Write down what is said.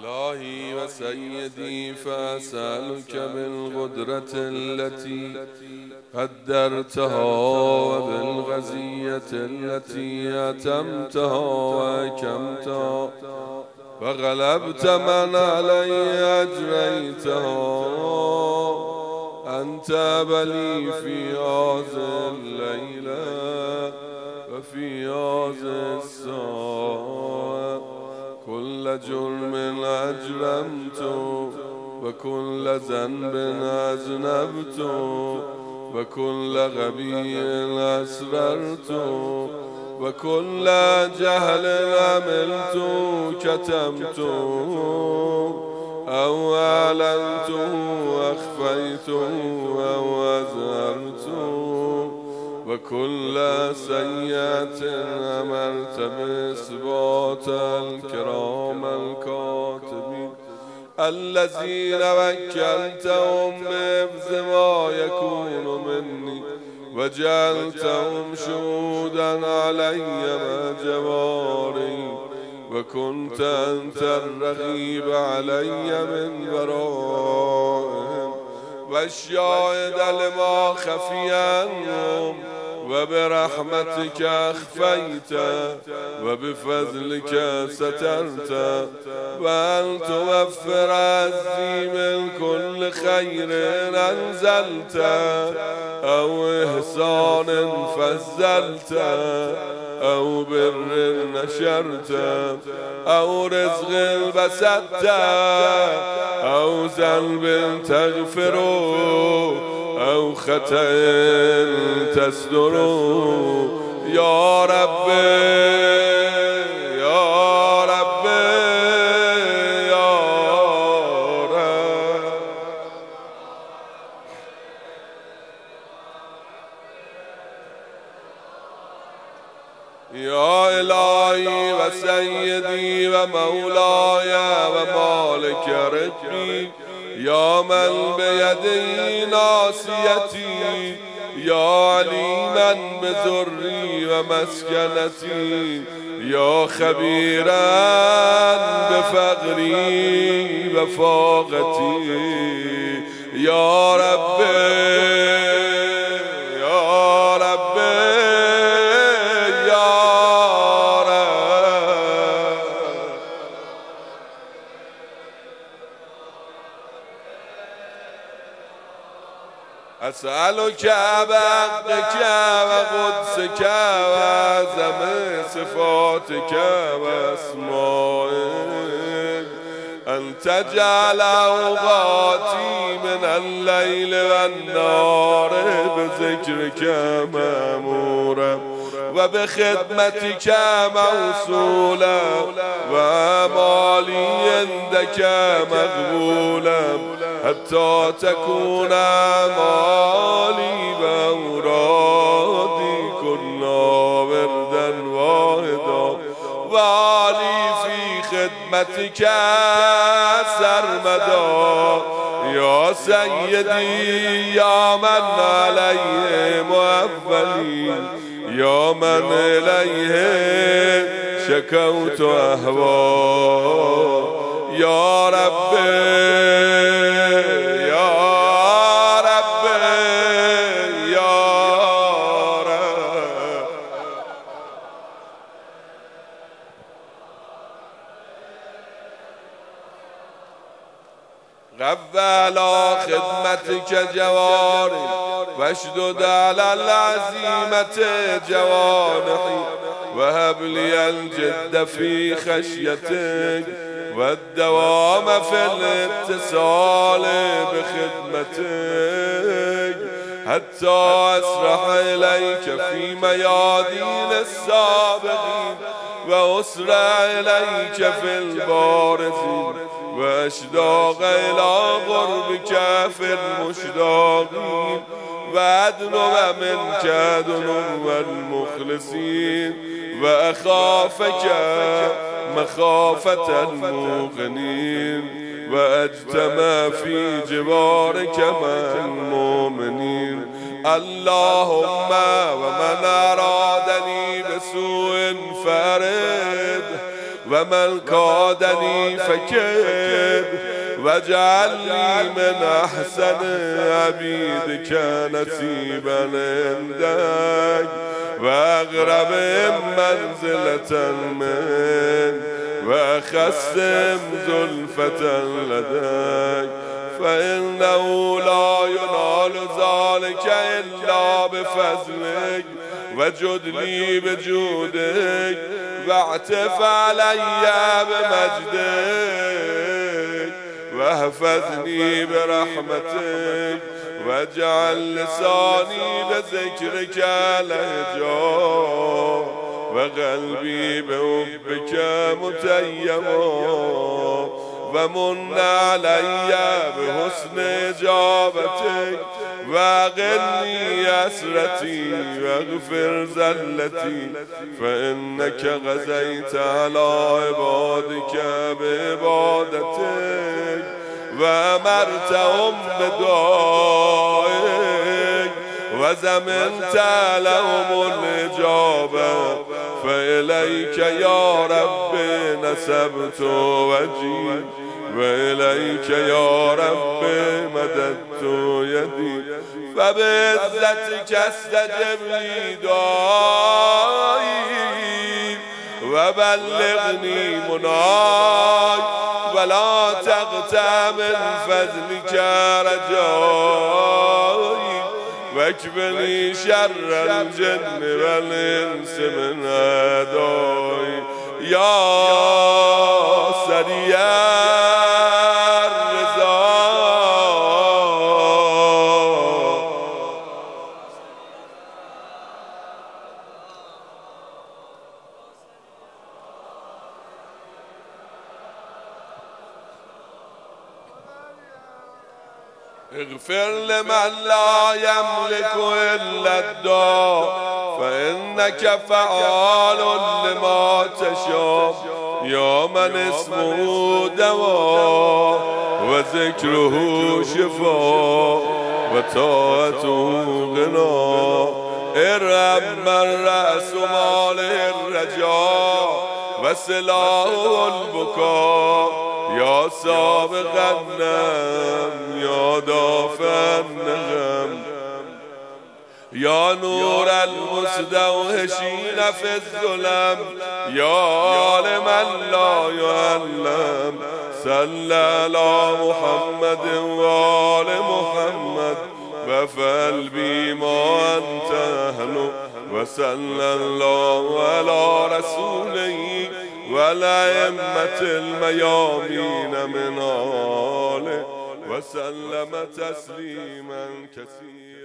إلهي وسيدي فأسألك بالقدرة التي قدرتها وبالغزية التي أتمتها وأكمتها وغلبت من علي أجريتها أن تاب لي في هذه الليلة وفي هذه الساعة كل جرم أجرمته وكل ذنب أذنبته وكل غبي أسررته وكل جهل عملته كتمته أو أعلنته أخفيته أو أظهرته وكل سيئة أمرت بإثبات الكرام الكاتبين الذين وكلتهم بحفظ ما يكون مني وجعلتهم شهودا علي مع جواري وكنت أنت الرقيب علي من ورائهم والشاهد لما خفي عنهم وبرحمتك أخفيت وبفضلك سترت وأن توفر عزي من كل خير أنزلت أو إحسان فزلت أو بر نشرت أو رزق بسطت أو ذنب تغفر أو خطأ تستر يا رب يا رب يا رب يا إلهي وسيدي ومولاي ومالك ربي يا من بيده ناصيتي يا عليما بذري ومسكنتي يا خبيرا بفقري وفاقتي يا ربي أسألك بحقك وقدسك وعظم صفاتك وأسمائك أن تجعل أوقاتي من الليل والنهار بذكرك مأمورا وبخدمتك موصولا وأعمالي عندك مقبولا حتى تكون أعمالي وأورادي كلها وردا واحدا وعلي في خدمتك سرمدا يا سيدي يا من عليه مؤولي يا من إليه شكوت أهوال يا ربي غب على خدمتك جواري واشدد على العزيمة جوانحي وهب لي الجد في خشيتك والدوام في الاتصال بخدمتك حتى أسرح إليك في ميادين السابقين وأسرع إليك في البارزين وأشتاق إلى قربك في المشتاقين وأدنو منك دنو المخلصين وأخافك مخافة الموقنين وأجتمع في جوارك مع المؤمنين اللهم ومن أرادني بسوء فارد ومن كادني فكر وجعلني من أحسن عبيدك نسيبا عندك وأقرب منزلة من وأخسم زلفة لديك فإنه لا ينال ذلك إلا بفضلك وجد لي بجودك واعتف علي بمجدك واحفظني برحمتك واجعل لساني بذكرك لهجا وقلبي بحبك متيما ومن علي بحسن إجابتك وأغني أسرتي واغفر زلتي فإنك غزيت على عبادك بعبادتك وأمرتهم بدعائك وزمنت لهم الإجابة فإليك يا رب نسبت وجهي وإليك يا رب مددت يدي فبعزتك استجب لي دعائي وبلغني مناي ولا تقطع من فضلك رجائي واكفني شر الجن والإنس من أعدائي يا سريع الرضا اغفر لمن لا يملك إلا الدعاء فإنك فعال لما تشاء يا من اسمه دواء وذكره شفاء وطاعته غنى ارحم من رأس ماله الرجاء وسلاحه البكاء يا سابق النعم يا دافع النغم يا نور المستوحشين في الظلم يا عالما لا يعلم صل على محمد وآل محمد وفعل بما أنت أهله وصلى الله على رسوله والأئمة الميامين من آله وسلم تسليما كثيرا.